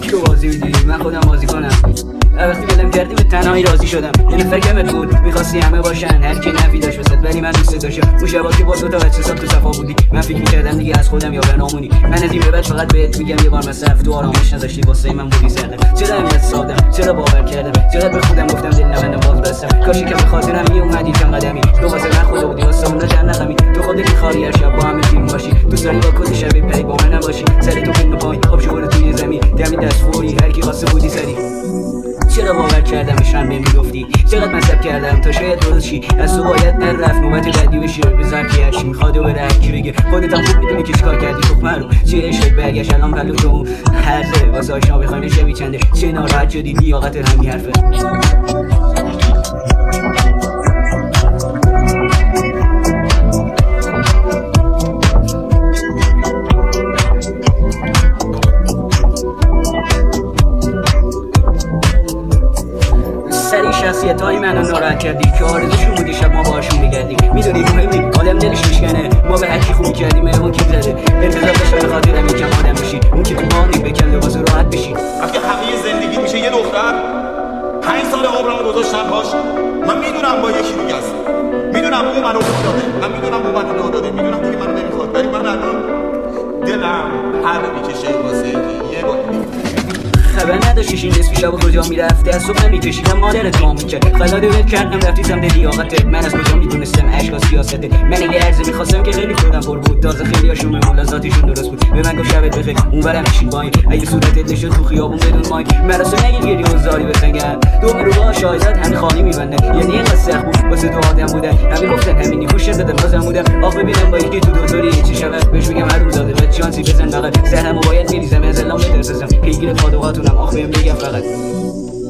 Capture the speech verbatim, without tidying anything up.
تو بازی میدی من خودم بازی کنم. وقتی بلم کردی به تنهایی راضی شدم. یه نفر کمت بود میخواستی همه باشن، هر کی نفی داشت وسط ولی من دوست داشتم. اون شبا که با دو تا بچه ساخت تو صفا بودی من فکر میکردم دیگه از خودم یا بنامونی. من از این به بعد فقط بهت میگم یه بار مصرف تو آرامش نذاشتی واسه من بودی سرده. چرا اینقدر سادم چرا باور کردم چرا به خودم گفتم دل نبندم باز بستم. کاشی که به خاطرم میومدی چند قدمی تو واسه من خدا بودی واسه اون جنت نخمی. تو خودت خالی هر شب با همه فیلم باشی دوست داری با کلی شب پری با من نباشی. سر تو فیلم پایین آب شور توی زمین دمی دست فوری هر کی خواسته بودی سری. چرا باور کردمش هم نمیگفتی چقدر مصرف کردم تا شاید درست شی. از تو باید نرفت نوبت بعدی بشه بذار که هرچی میخواد و بره هرکی بگه. خودت هم خوب میدونی که چیکار کردی تخمه رو چه عشقت برگشت الان پلو تو هرزه واسه آشنا بخوایم شبی چنده. چه ناراحت شدی لیاقت همین حرفه. شخصیت های منو ناراحت کردی که آرزوشون بودی شب ما باشون بگردی. میدونی مهمی آدم دلش میشکنه ما به هرکی خوبی کردیم اون کی زده انتظار داشتم به خاطرم یکم آدم بشی اون که تو مانی بکن لباس راحت بشی. وقتی همه زندگی میشه یه دختر پنج سال عمرمو گذاشتم باش. من میدونم با یکی دیگه است میدونم اون منو داده من میدونم اون منو داده میدونم دیگه منو نمیخواد ولی من الان دلم هر میکشه واسه یه بار خبر نداشتیش این نصفی شب کجا میرفتی از صبح نمیکشیدم مادرت ما میکرد خلا دوت کردم رفتی سمت لیاقتت. من از کجا میدونستم عشق و سیاسته من یه عرضه میخواستم که خیلی خودم پر بود تازه خیلی هاشون به ملاحظاتشون درست بود. به من گفت شبت بخیر اونورم میشین باین اگه صورتت نشد تو خیابون بدون ماین مراسم نگیر گیری و زاری بسنگم دو مرو شاهدت همه خالی میبنده یعنی اینقدر سخت بود واسه تو آدم بودن همه گفتن همینی خوشت دادم بازم بودم آخ ببینم با یکی تو دکتری چی شود بهش بگم هر روز زاده بعد چانسی بزن فقط زهرمو باید میریزم از الان بترسم پیگیر پادوهاتونم آخ بهم بگم فقط.